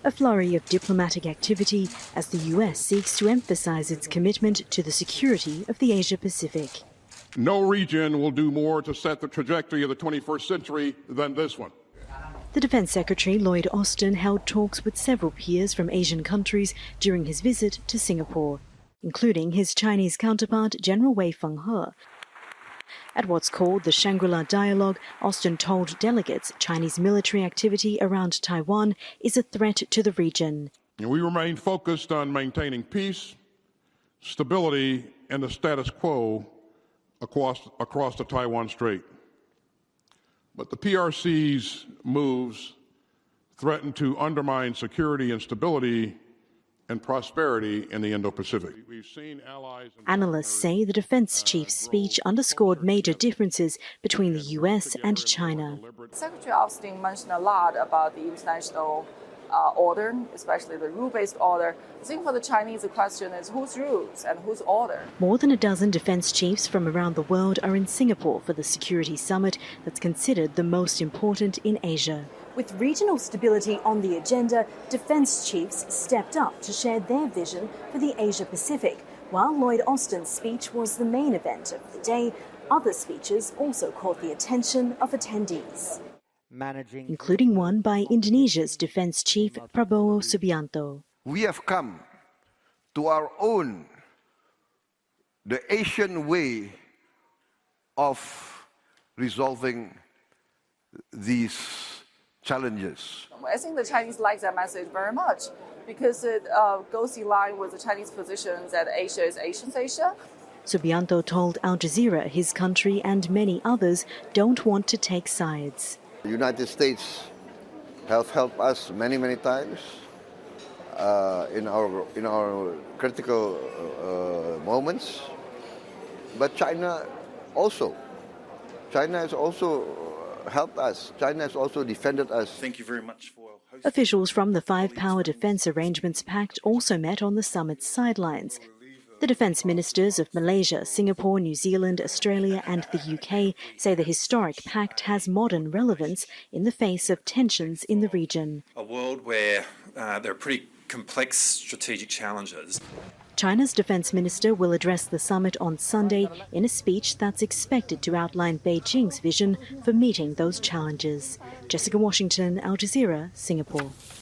A flurry of diplomatic activity as the US seeks to emphasize its commitment to the security of the Asia-Pacific. No region will do more to set the trajectory of the 21st century than this one. The Defense Secretary Lloyd Austin held talks with several peers from Asian countries during his visit to Singapore, including his Chinese counterpart General Wei Fenghe. At what's called the Shangri-La Dialogue, Austin told delegates Chinese military activity around Taiwan is a threat to the region. We remain focused on maintaining peace, stability, and the status quo across the Taiwan Strait. But the PRC's moves threaten to undermine security and stability and prosperity in the Indo-Pacific. We've seen allies. Analysts say the defense chief's speech underscored major differences between the US and China. Secretary Austin mentioned a lot about the international order, especially the rule-based order. I think for the Chinese, the question is whose rules and whose order? More than a dozen defense chiefs from around the world are in Singapore for the security summit that's considered the most important in Asia. With regional stability on the agenda, defense chiefs stepped up to share their vision for the Asia-Pacific. While Lloyd Austin's speech was the main event of the day, other speeches also caught the attention of attendees, including one by Indonesia's defense chief Prabowo Subianto. We have come to our own, the Asian way of resolving these challenges. I think the Chinese like that message very much because it goes in line with the Chinese position that Asia is Asians Asia. Subianto told Al Jazeera his country and many others don't want to take sides. The United States have helped us many times in our critical moments, but China has also helped us. China has also defended us. Thank you very much for hosting. Officials from the Five-Power Defence Arrangements Pact also met on the summit's sidelines. The defence ministers of Malaysia, Singapore, New Zealand, Australia and the UK say the historic pact has modern relevance in the face of tensions in the region. A world where there are pretty complex strategic challenges. China's defence minister will address the summit on Sunday in a speech that's expected to outline Beijing's vision for meeting those challenges. Jessica Washington, Al Jazeera, Singapore.